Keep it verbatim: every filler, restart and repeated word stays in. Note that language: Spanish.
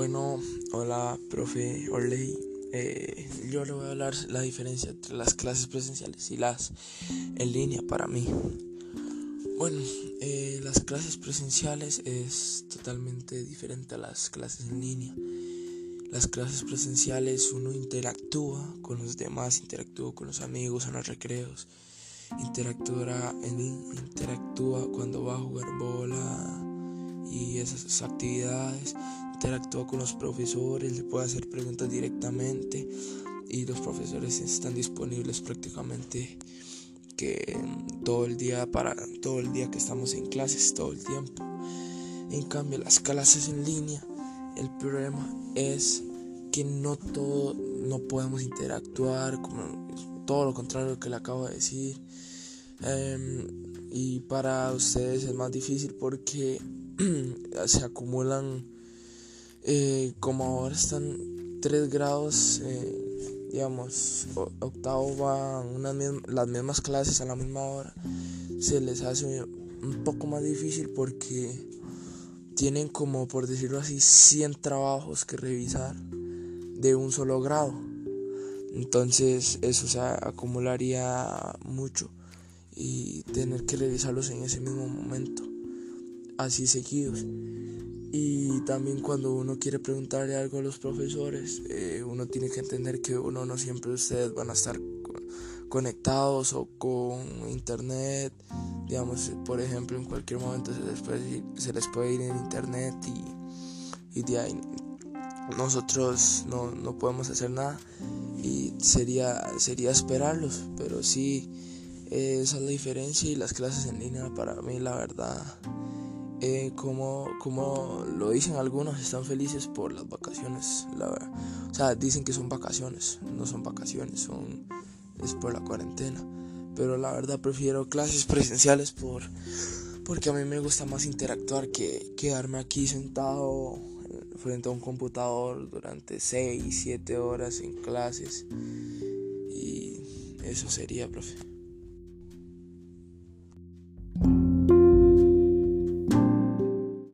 Bueno, hola, profe Orley. Eh, yo le voy a hablar la diferencia entre las clases presenciales y las en línea para mí. Bueno, eh, las clases presenciales es totalmente diferente a las clases en línea. Las clases presenciales uno interactúa con los demás, interactúa con los amigos en los recreos, interactúa, en, interactúa cuando va a jugar bola y esas actividades, interactúa con los profesores, le puede hacer preguntas directamente y los profesores están disponibles prácticamente que todo el día para todo el día que estamos en clases, todo el tiempo. En cambio, las clases en línea, el problema es que no todo no podemos interactuar, como todo lo contrario que le acabo de decir. Um, y para ustedes es más difícil porque se acumulan, eh, como ahora están tres grados, eh, digamos, octavo van unas mismas, las mismas clases a la misma hora, se les hace un poco más difícil porque tienen, como por decirlo así, cien trabajos que revisar de un solo grado. Entonces eso se acumularía mucho y tener que revisarlos en ese mismo momento, así seguidos. Y también cuando uno quiere preguntarle algo a los profesores, eh, uno tiene que entender que uno no siempre ustedes van a estar conectados o con internet. Digamos, por ejemplo, en cualquier momento se les puede ir, se les puede ir en internet y, y de ahí nosotros no, no podemos hacer nada y sería, sería esperarlos. Pero sí, eh, esa es la diferencia. Y las clases en línea para mí, la verdad, eh, como, como lo dicen algunos, están felices por las vacaciones, la verdad. O sea, dicen que son vacaciones, no son vacaciones, son es por la cuarentena. Pero la verdad prefiero clases presenciales por porque a mí me gusta más interactuar que quedarme aquí sentado frente a un computador durante seis, siete horas en clases. Y eso sería, profe.